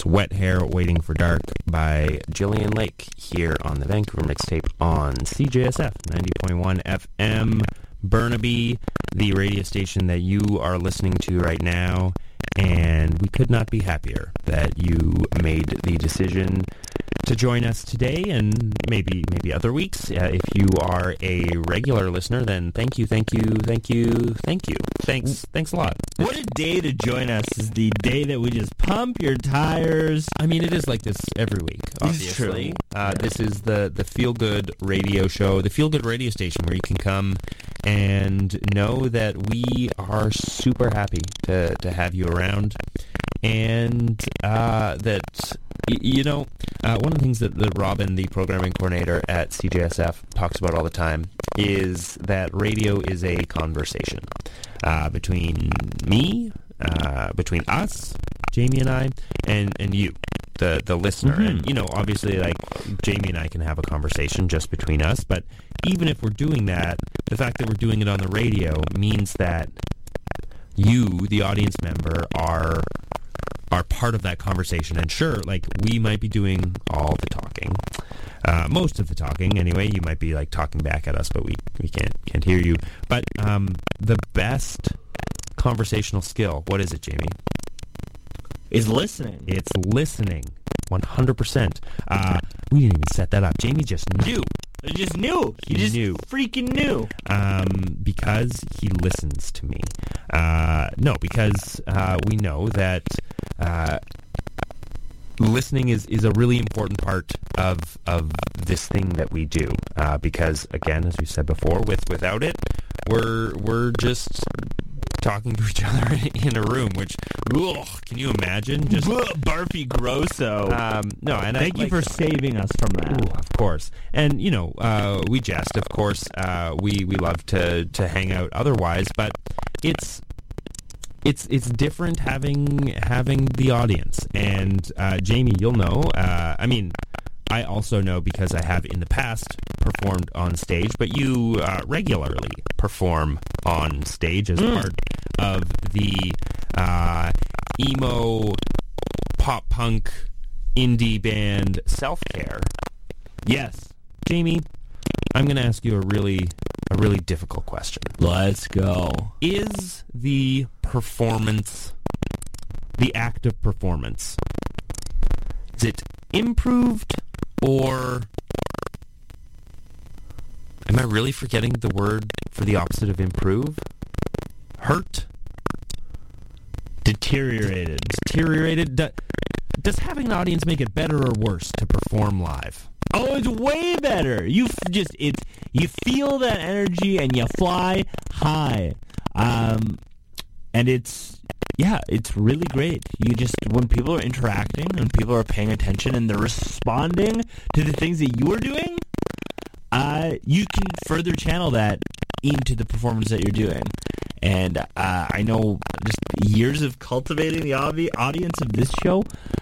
Wet Hair Waiting for Dark by Jillian Lake here on the Vancouver Mixtape on CJSF 90.1 FM Burnaby, the radio station that you are listening to right now. And we could not be happier that you made the decision to join us today and maybe other weeks. If you are a regular listener, then thank you. Thanks a lot. What a day to join us is the day that we just pump your tires. I mean, it is like this every week, obviously. This is the Feel Good radio show, the Feel Good radio station where you can come and know that we are super happy to have you around. And that, one of the things that Robin, the programming coordinator at CJSF, talks about all the time is that radio is a conversation between me, between us, Jamie and I, and you, the listener. Mm-hmm. And, obviously, like, Jamie and I can have a conversation just between us, but even if we're doing that, the fact that we're doing it on the radio means that you, the audience member, are part of that conversation. And sure, like, we might be doing all the talking, most of the talking anyway. You might be like talking back at us, but we can't hear you. But the best conversational skill, what is it, Jamie? Is listening. It's listening. 100%. We didn't even set that up. Jamie just knew. I just knew. He just knew. Freaking knew. Because he listens to me. Because we know that listening is a really important part of this thing that we do. Because, again, as we said before, without it, we're just talking to each other in a room, which, can you imagine? Just barfy grosso. Thank you for saving us from that. Ooh, of course. And, we jest, of course. We love to hang out otherwise, but it's different having the audience. And, Jamie, you'll know, I also know because I have in the past performed on stage, but you regularly perform on stage as part of the emo pop punk indie band Self-Care. Yes. Jamie, I'm going to ask you a really difficult question. Let's go. Is the performance, the act of performance, is it improved, or am I really forgetting the word for the opposite of improve? Hurt? Deteriorated. Does having an audience make it better or worse to perform live? Oh, it's way better. You feel that energy and you fly high. And it's really great. When people are interacting and people are paying attention and they're responding to the things that you are doing, you can further channel that into the performance that you're doing. And I know just years of cultivating the audience of this show,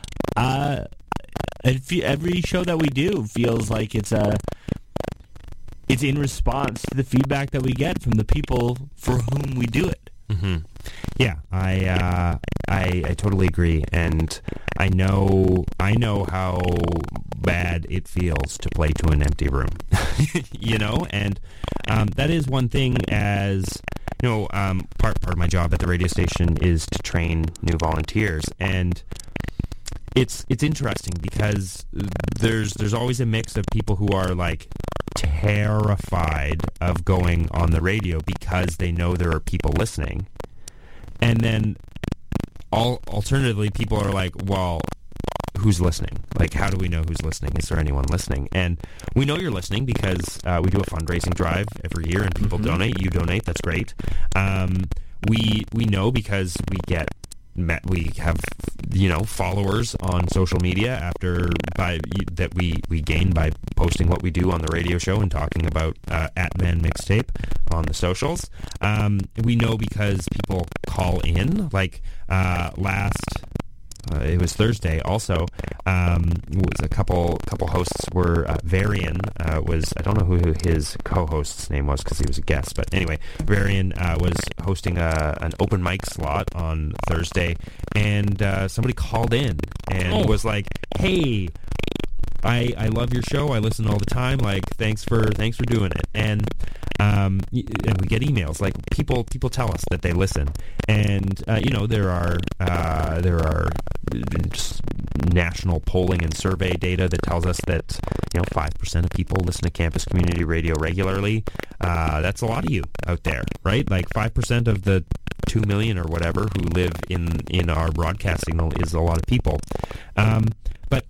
every show that we do feels like it's in response to the feedback that we get from the people for whom we do it. Mm-hmm. Yeah, I totally agree, and I know how bad it feels to play to an empty room, and that is one thing. As part of my job at the radio station is to train new volunteers, and it's interesting because there's always a mix of people who are like terrified of going on the radio because they know there are people listening. And then alternatively, people are like, well, who's listening? Like, how do we know who's listening? Is there anyone listening? And we know you're listening because we do a fundraising drive every year and people donate. You donate. That's great. We know because we have followers on social media that we gain by posting what we do on the radio show and talking about at Van Mixtape on the socials. We know because people call in, like last it was Thursday also. Was a couple hosts were Varian was, I don't know who his co-host's name was because he was a guest, but anyway, Varian was hosting an open mic slot on Thursday, and somebody called in and was like, "Hey, I love your show. I listen all the time. Like, thanks for doing it." And we get emails, like people tell us that they listen, and there are just national polling and survey data that tells us that 5% of people listen to campus community radio regularly. That's a lot of you out there, right? Like 5% of the 2 million or whatever who live in our broadcast signal is a lot of people. But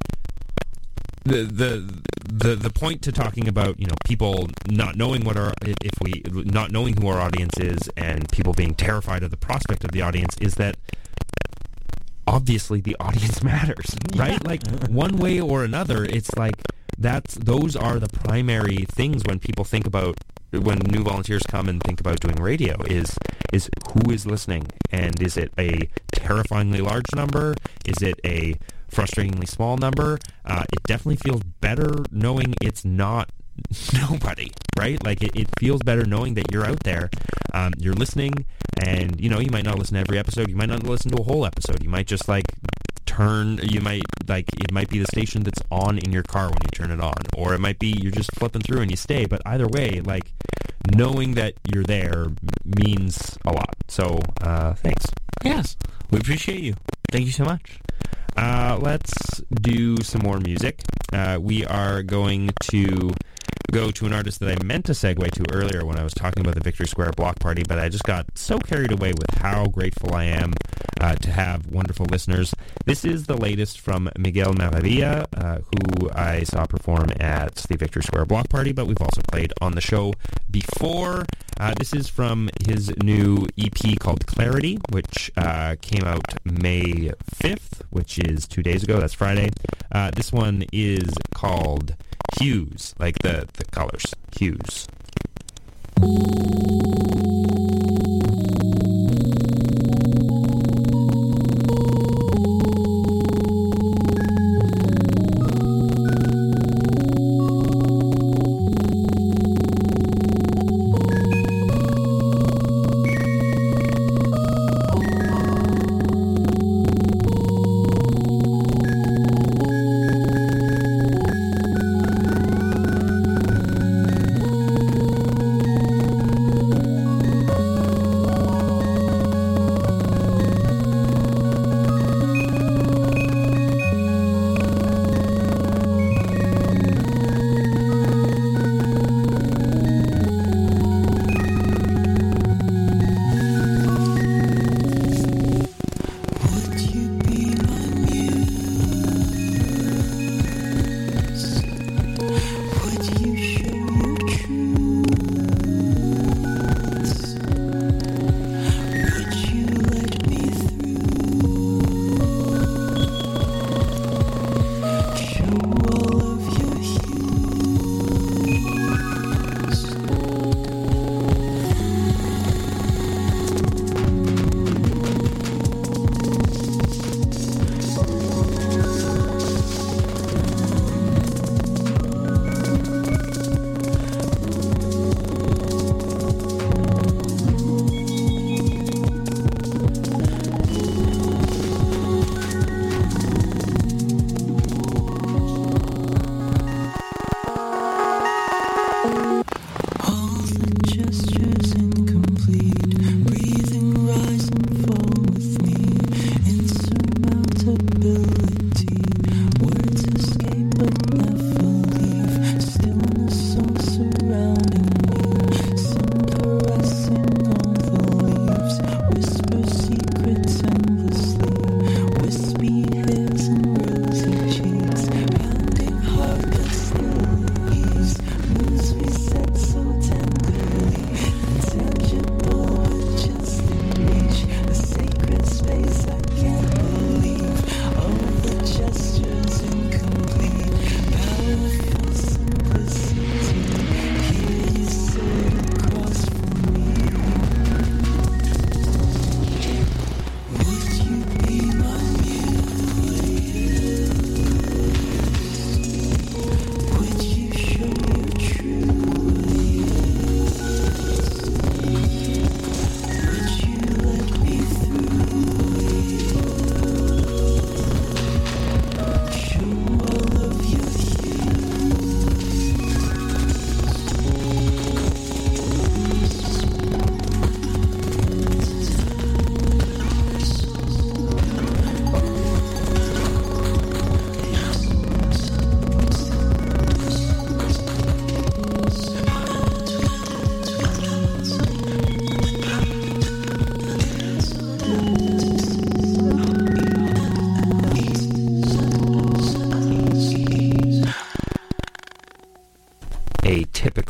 the point to talking about people not knowing not knowing who our audience is, and people being terrified of the prospect of the audience, is that obviously the audience matters, right? Like, one way or another, it's like those are the primary things when people think about, when new volunteers come and think about doing radio, is who is listening, and is it a terrifyingly large number? Is it a frustratingly small number? It definitely feels better knowing it's not nobody, right? Like, it feels better knowing that you're out there, you're listening, and you might not listen to every episode, you might not listen to a whole episode, you might just it might be the station that's on in your car when you turn it on, or it might be you're just flipping through and you stay, but either way, like, knowing that you're there means a lot. So thanks. Yes, we appreciate you. Thank you so much. Let's do some more music. We are going to go to an artist that I meant to segue to earlier when I was talking about the Victory Square Block Party, but I just got so carried away with how grateful I am to have wonderful listeners. This is the latest from Miguel Maravilla, who I saw perform at the Victory Square Block Party, but we've also played on the show before. This is from his new EP called Clarity, which came out May 5th, which is 2 days ago. That's Friday. This one is called Hues, like the colors. Hues.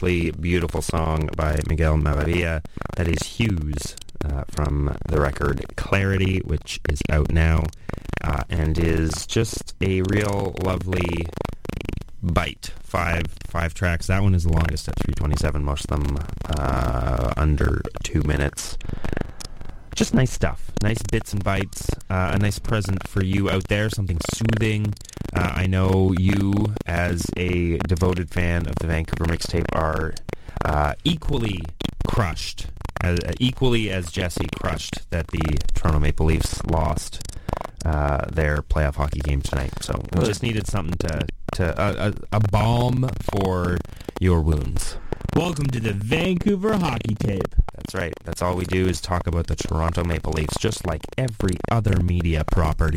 simply beautiful song by Miguel Maravilla. That is Hues from the record Clarity, which is out now and is just a real lovely bite. Five tracks. That one is the longest at 3:27. Most of them under 2 minutes. Just nice stuff. Nice bits and bites. A nice present for you out there. Something soothing. I know you, as a devoted fan of the Vancouver Mixtape, are equally crushed, equally as Jesse crushed that the Toronto Maple Leafs lost their playoff hockey game tonight. So we just needed something to a balm for your wounds. Welcome to the Vancouver Hockey Tape. That's right. That's all we do is talk about the Toronto Maple Leafs, just like every other media property.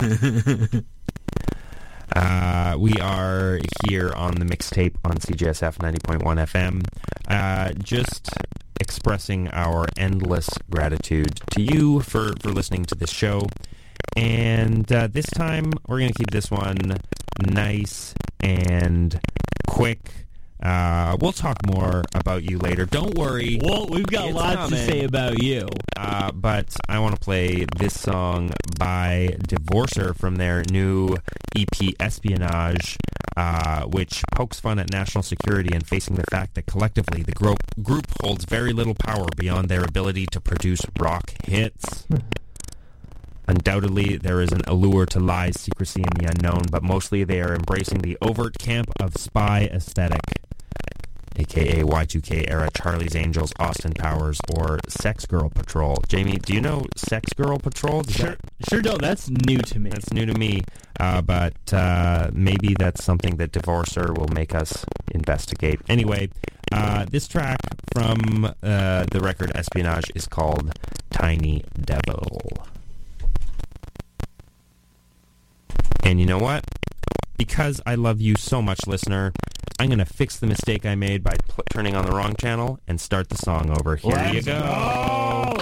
We are here on the Mixtape on CJSF 90.1 FM, just expressing our endless gratitude to you for listening to this show. And this time, we're going to keep this one nice and quick. We'll talk more about you later. Don't worry. Well, we've got lots to say about you. But I want to play this song by Divorcer from their new EP Espionage, which pokes fun at national security and facing the fact that collectively the group holds very little power beyond their ability to produce rock hits. Undoubtedly, there is an allure to lies, secrecy, and the unknown, but mostly they are embracing the overt camp of spy aesthetic, aka Y2K era Charlie's Angels, Austin Powers, or Sex Girl Patrol. Jamie, do you know Sex Girl Patrol? Sure don't. That's new to me. That's new to me, but maybe that's something that Divorcer will make us investigate. Anyway, this track from the record Espionage is called Tiny Devil. And you know what? Because I love you so much, listener, I'm going to fix the mistake I made by turning on the wrong channel and start the song over. Here you go.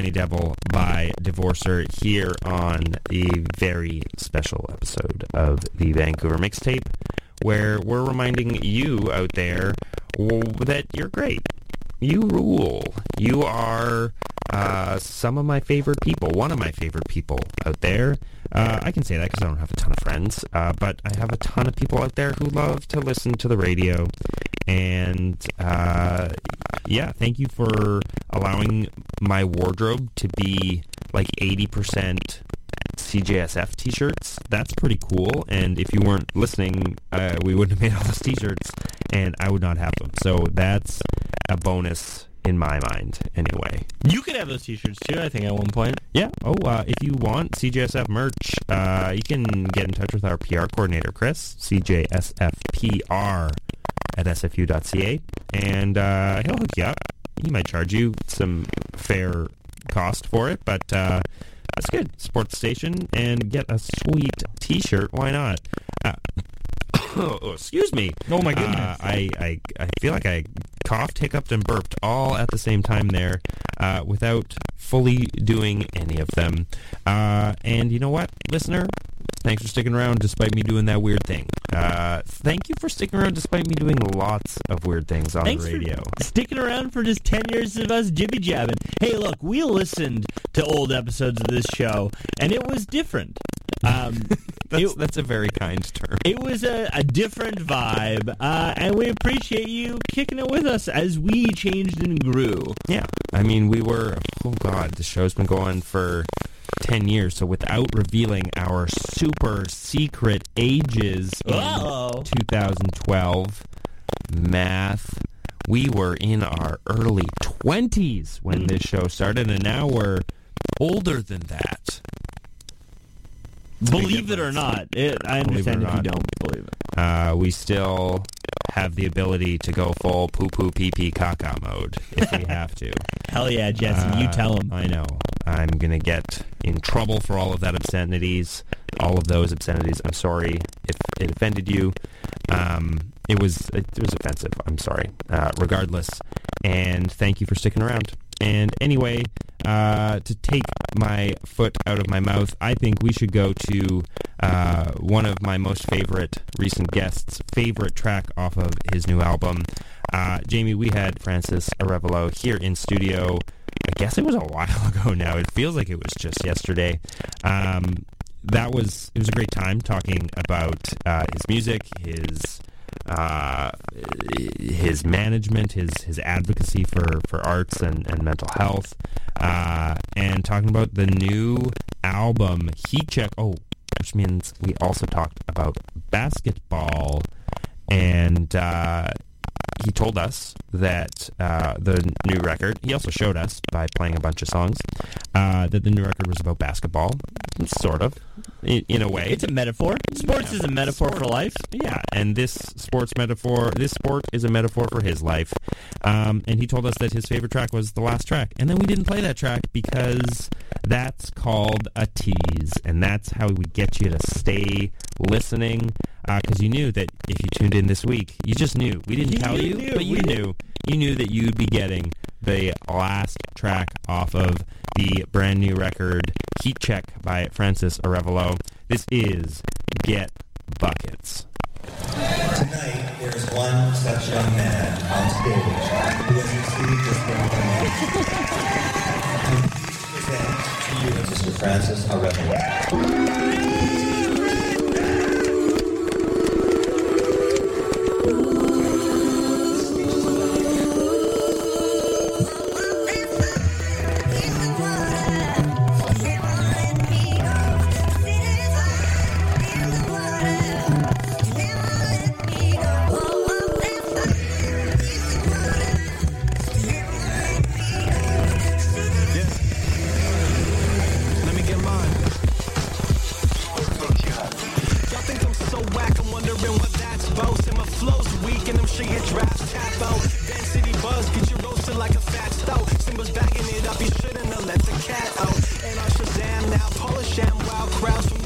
Tiny Devil by Divorcer here on the very special episode of the Vancouver Mixtape, where we're reminding you out there that you're great. You rule. You are some of my favorite people, one of my favorite people out there. I can say that because I don't have a ton of friends, but I have a ton of people out there who love to listen to the radio. And yeah, thank you for allowing my wardrobe to be like 80% CJSF t-shirts. That's pretty cool. And if you weren't listening, we wouldn't have made all those t-shirts, and I would not have them. So that's a bonus in my mind, anyway. You could have those t-shirts too, I think, at one point. Yeah. Oh, if you want CJSF merch, you can get in touch with our PR coordinator, Chris, CJSFPR at sfu.ca, and he'll hook you up. He might charge you some fair cost for it, but that's good. Support the station and get a sweet t-shirt. Why not? Oh, excuse me. Oh, my goodness. I feel like I coughed, hiccuped, and burped all at the same time there without fully doing any of them. And you know what, listener? Thanks for sticking around despite me doing that weird thing. Thank you for sticking around despite me doing lots of weird things on the radio. For sticking around for just 10 years of us jibby-jabbing. Hey, look, we listened to old episodes of this show, and it was different. That's a very kind term. It was a different vibe, and we appreciate you kicking it with us as we changed and grew. Yeah, I mean, the show's been going for 10 years, so without revealing our super secret ages in 2012 math, we were in our early 20s when this show started, and now we're older than that. Believe it or not. I understand if you don't believe it. We still have the ability to go full poo-poo, pee-pee, caca mode if we have to. Hell yeah, Jesse. You tell them. I know. I'm going to get in trouble for all of those obscenities. I'm sorry if it offended you. It was offensive. I'm sorry. Regardless. And thank you for sticking around. And anyway, to take my foot out of my mouth, I think we should go to one of my most favorite recent guests' favorite track off of his new album. Jamie, we had Francis Arevalo here in studio. I guess it was a while ago now. It feels like it was just yesterday. It was a great time talking about his music, his management, his advocacy for arts and mental health, and talking about the new album Heat Check. Oh, which means we also talked about basketball, and he told us that the new record, he also showed us by playing a bunch of songs, that the new record was about basketball, sort of, in a way. It's a metaphor. Sports is a metaphor for life. Yeah, and this sport is a metaphor for his life. And he told us that his favorite track was the last track. And then we didn't play that track because that's called a tease. And that's how we get you to stay listening. Because you knew that if you tuned in this week, you just knew. We didn't tell you, but you knew. You knew that you'd be getting the last track off of the brand new record, Heat Check by Francis Arevalo. This is Get Buckets. Tonight, there is one such young man on stage who has received this award. I'm pleased to present to you Mr. Francis Arevalo.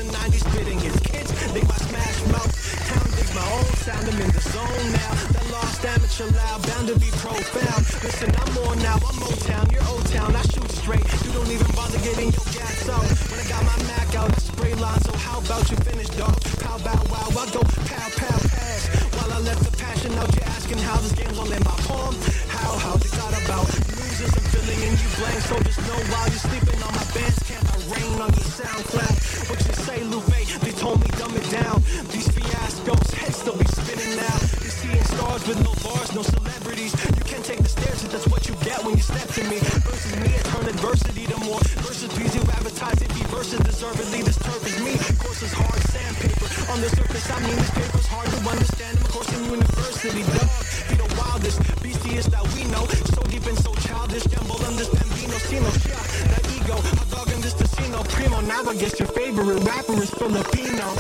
Sound, I'm in the zone now. That lost Next amateur loud, bound to be profound. Listen, I'm on now, I'm Motown, you're O-Town. I shoot straight, you don't even bother getting your gas out. When I got my Mac out, I spray line, so how about you finish, dog? Pow, bow, wow, I go pow, pow, pass. While I let the passion out, you're asking how this game's all in my palm. How they got about losers and filling in you blank. So just know while you're sleeping on my band's camp, I rain on your SoundCloud. What you say, Lupe? They told me dumb it down. These fiascos, heads still be spinning now. You're seeing stars with no bars, no celebrities. You can't take the stairs, that's what you get when you step to me. Versus me, I turn adversity to more. Versus please you advertise it, be versus deservedly. This turf is me, course is hard sandpaper. On the surface, I mean this paper's hard to understand. I'm a course in university, dog. Be the wildest, beastiest that we know. So deep and so childish, gamble on this bambino, sino, yeah. That ego, my dog in this casino, primo. Now I guess your favorite rapper is Filipino.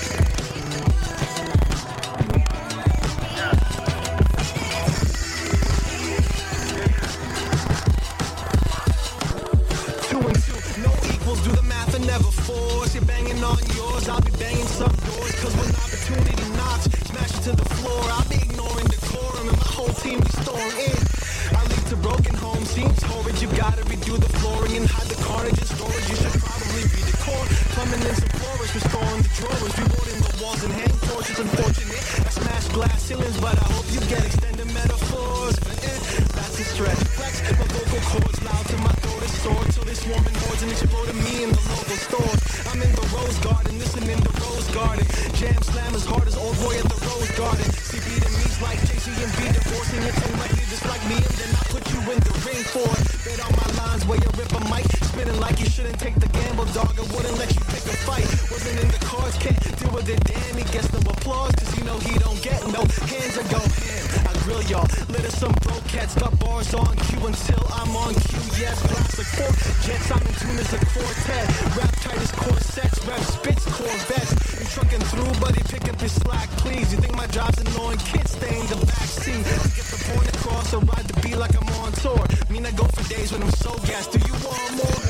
2 and 2, no equals, do the math and never force. You're banging on yours, I'll be banging some doors. Cause when opportunity knocks, smash it to the floor. I'll be ignoring decorum and my whole team be storming in. I lead to broken home, seems horrid. You gotta redo the flooring and hide the carnage in storage. You should probably be decor. Plumbing in some floors, restoring the drawers. Rewarding the walls and hang torches. Unfortunate, I smash glass ceilings, but I hope you get extended metaphors. That's a stretch. Flex my vocal cords loud to my throat is sore. Till they swarm in hordes and explode me in the local stores. I'm in the rose garden, listening to Rose Garden. Jam slam as hard as old boy at the Rose Garden. CB to me's like JC and B divorcing. It's unlikely just like me, and then I put you in the ring for it. Bet on my lines where you rip a mic, spinning like you shouldn't take the gamble, dog. I wouldn't let you pick a fight. Wasn't in the cards, can't deal with it. Damn, he gets no applause, cause you know he don't get no hands or go ham. I grill y'all, lit as some broke cats, got bars on cue until I'm on cue. Yes, blast like 4 jets, I'm in tune as a quartet. Rap tight as corsets, rap spits Corvettes. You trucking through, buddy, pick up your slack, please. You think my job's annoying? Kids stay in the backseat to get the point across or ride the beat like I'm on tour. Mean I go for days when I'm so gassed. Do you want more?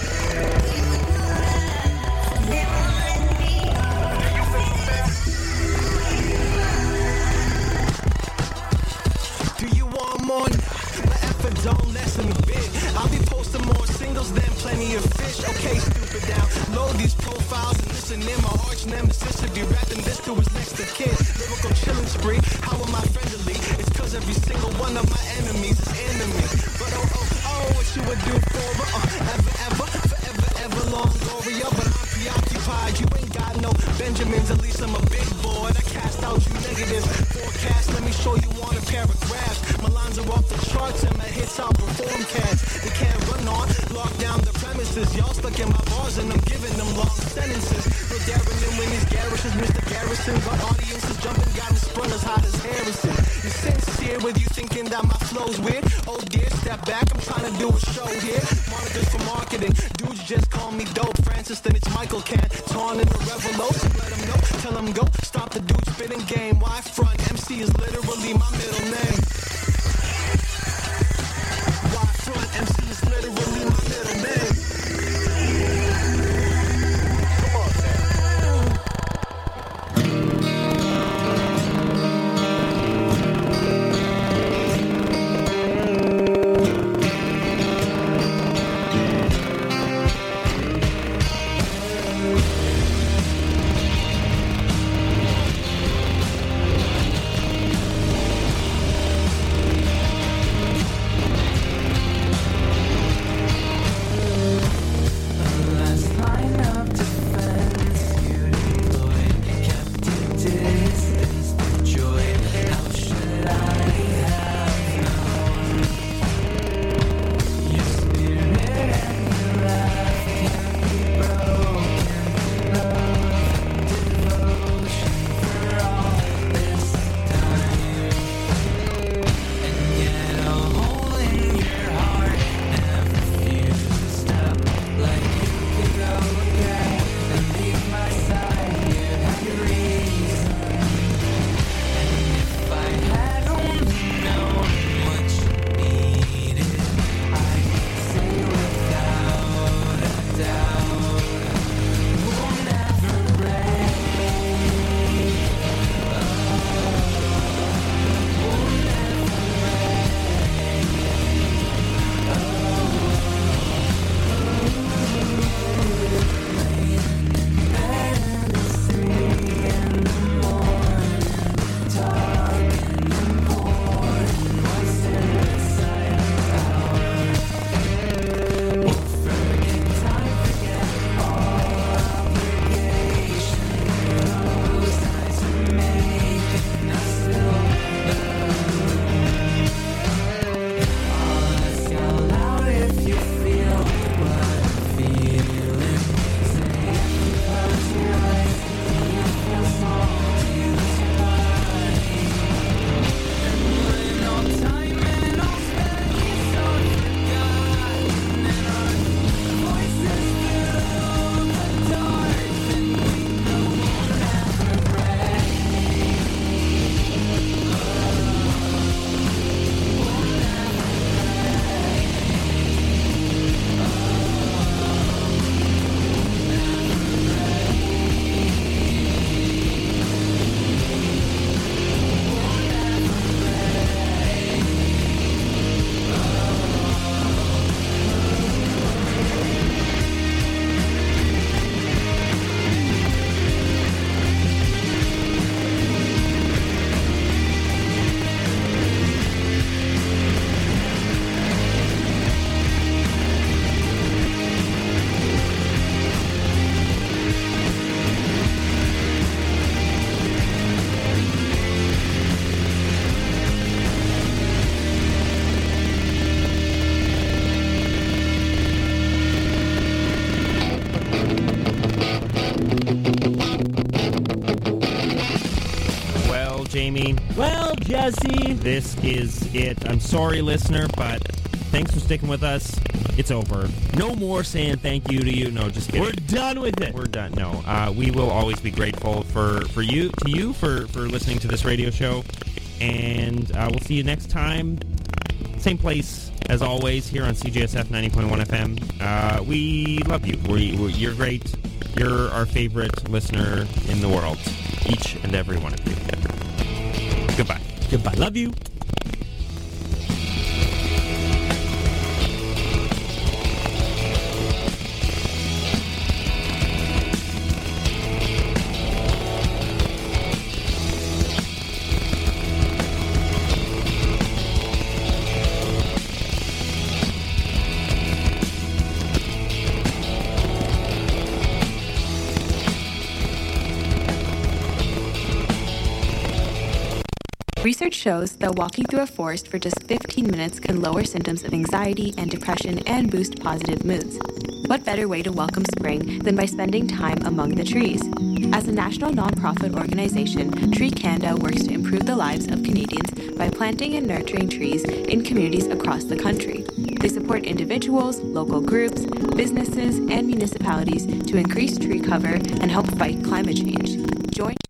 Do you want more? My effort don't lessen a bit. I'll be posting more singles than plenty of fish. Okay, stupid down. Load these profiles and listen in. My arch nemesis should be rapping this to his next of kin. Lyrical chilling spree. How am I friendly? It's cause every single one of my enemies is enemy. But oh, what you would do for forever long gloria. But I'm preoccupied. You ain't got no Benjamins. At least I'm a big boy. I cast out you negatives. Forecast. Let me show you on a paragraph. My lines are off the charts and my hits outperform cats. They can't run on, lock down the premises. Y'all stuck in my bars and I'm giving them long sentences. No daring in when these garishes, Mr. Garrison. But audiences jumping, got me sprung as hot as Harrison. You're sincere with you thinking that my flow's weird. Oh dear, step back, I'm trying to do a show here. Monikers for marketing, dudes just call me dope. Francis, then it's Michael Canton in the Revelo. So let him know, tell him go, stop the dude spitting game. Why front? MC is literally my middle name. Why front? MC is literally my middle name. Come on, Jamie, Well, Jesse. this is it. I'm sorry, listener, but thanks for sticking with us. It's over. No more saying thank you to you. No, just kidding. We're done with it. We're done. No, we will always be grateful for you for listening to this radio show, and we'll see you next time. Same place as always here on CJSF 90.1 FM. We love you. You're great. You're our favorite listener in the world. Each and every one of you. Goodbye. Goodbye. Love you. Research shows that walking through a forest for just 15 minutes can lower symptoms of anxiety and depression and boost positive moods. What better way to welcome spring than by spending time among the trees? As a national nonprofit organization, Tree Canada works to improve the lives of Canadians by planting and nurturing trees in communities across the country. They support individuals, local groups, businesses, and municipalities to increase tree cover and help fight climate change. Join